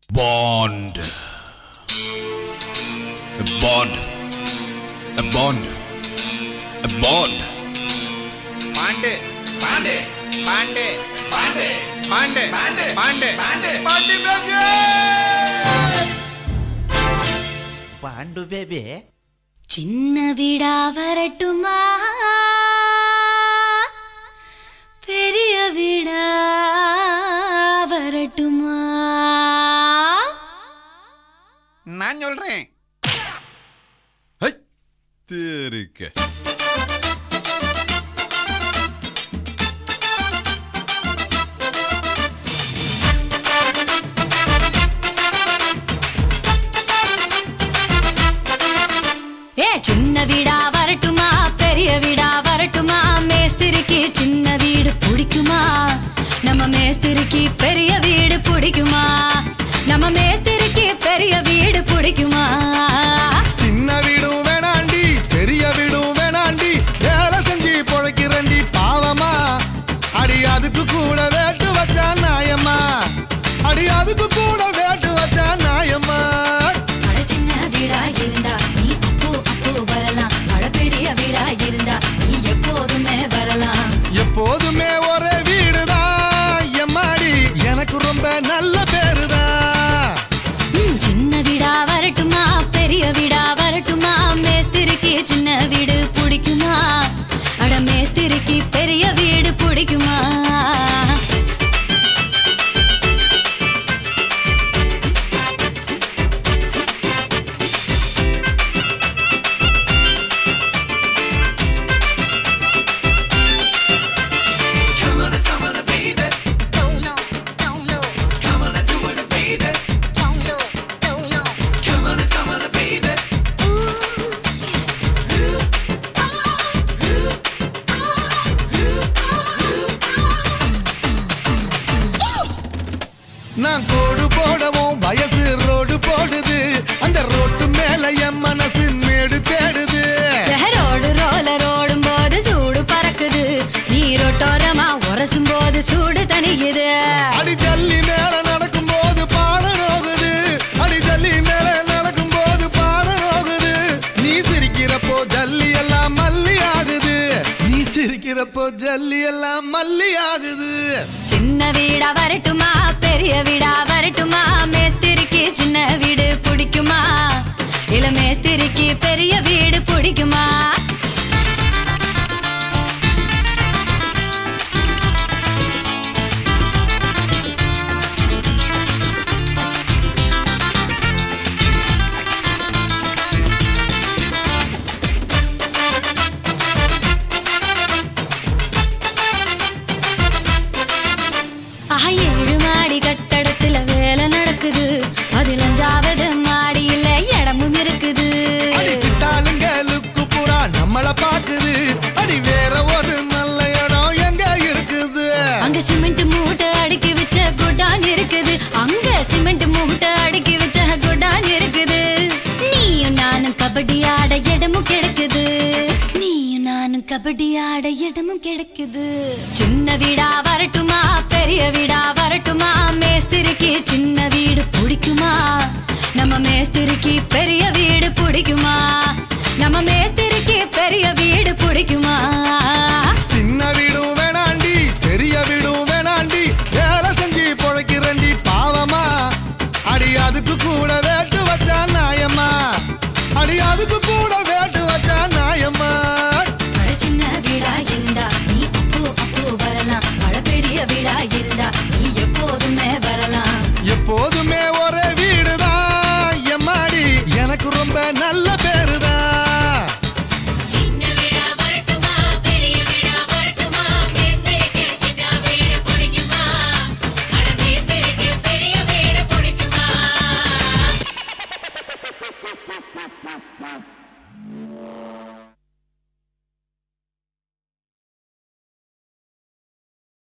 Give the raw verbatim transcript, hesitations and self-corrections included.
Bond. A bond. A bond. A bond. Pande. Pande. Pande. Pande. Pande. Pande. Pande. Pande. Pande baby. Pandu baby. சின்ன வீடா வரட்டுமா பெரிய வீடா வரட்டுமா நான் சொல்றேன். ஹை தெரிக்க. ஏ சின்ன வீடா வரட்டுமா பெரிய வீடா வரட்டுமா மேஸ்திரிக்கு சின்ன வீடு பிடிக்குமா நம்ம மேஸ்திரிக்கு பெரிய வீடு பிடிக்குமா நம்ம மேஸ்திரிக்கு பெரிய வீடு பிடிக்குமா சின்ன வீடும் வேணாண்டி பெரிய வீடும் வேணாண்டி வேலை செஞ்சு பொழைக்கிறண்டி பாவமா அடி அதுக்கு கூட வேட்டு வச்சா நாயம்மா அடி அதுக்கு கூட வேட்டு வச்சா நாயம்மா அட சின்ன வீடா இருந்தா நீ அப்போ அப்போ வரலாம் அட பெரிய வீடா இருந்தா நீ எப்போதுமே வரலாம் எப்போதுமே ஒரே வீடுதான் எம்மாடி எனக்கு ரொம்ப நல்ல பேருதான் சின்ன வீடா வரட்டுமா பெரிய வீடா வரட்டுமா மேஸ்திரிக்கு சின்ன வீடு பிடிக்குமா அட மேஸ்திரிக்கு பெரிய வீடு பிடிக்குமா நான் கோடு போடவும் வயசு ரோடு போடுது அந்த ரோட்டு மேல என் மனசு மேடு தேடுது ரோடு ரோலர் ஓடும் போது சூடு பறக்குது நீரோட்டோரமா உரசும் போது சூடு தணிக்குது அடி ஜல்லி மேல நடக்கும் போது பாட நோகுது அடி ஜல்லி மேல நடக்கும் போது பாட நோகுது நீ சிரிக்கிறப்போ ஜல்லி எல்லாம் மல்லி ஆகுது நீ சிரிக்கிறப்போ ஜல்லி எல்லாம் மல்லி ஆகுது சின்ன வீடா வரட்டுமா பெரிய வீடா வரட்டுமா மேஸ்திரிக்கு சின்ன வீடு பிடிக்குமா இல்ல மேஸ்திரிக்கு பெரிய வீடு பிடிக்குமா ஏழு மாடி கட்டடத்துல வேலை நடக்குது அதுல அஞ்சாவது மாடியில இடமும் இருக்குது அடி கிட்டாளுங்களுக்கு பூரா நம்மள பாக்குது அடி வேற ஒரு நல்ல இடம் எங்க இருக்குது அங்க சிமெண்ட் மூட்டை அடுக்கி வச்ச குடான் இருக்குது அங்க சிமெண்ட் மூட்டை அடுக்கி வச்ச குடான் இருக்குது நீயும் நானும் கபடி ஆட இடமும் கிடைக்குது நீயும் நானும் கபடி ஆட இடமும் கிடைக்குது சின்ன வீடா வரட்டுமா பெரிய வீடா வரட்டுமா மேஸ்திரிக்கு சின்ன வீடு பிடிக்குமா நம்ம மேஸ்திரிக்கு பெரிய வீடு பிடிக்குமா நம்ம மேஸ்திரிக்கு பெரிய வீடு பிடிக்குமா சின்ன வீடும் வேணாண்டி பெரிய வீடும் வேணாண்டி வேலை செஞ்சு பொழைக்கிறண்டி பாவமா அடி அதுக்கு கூட வேட்டு வச்சா நாயம்மா அடி அதுக்கு கூட வேட்டு வச்சா நாயம்மா அட சின்ன வீடா இருந்தா நீ அப்போ அப்போ வரலாம் அட பெரிய வீடா இருந்தா நீ எப்போதுமே வரலாம் எப்போதுமே ஒரே வீடுதான் எம்மாடி எனக்கு ரொம்ப நல்ல பேர்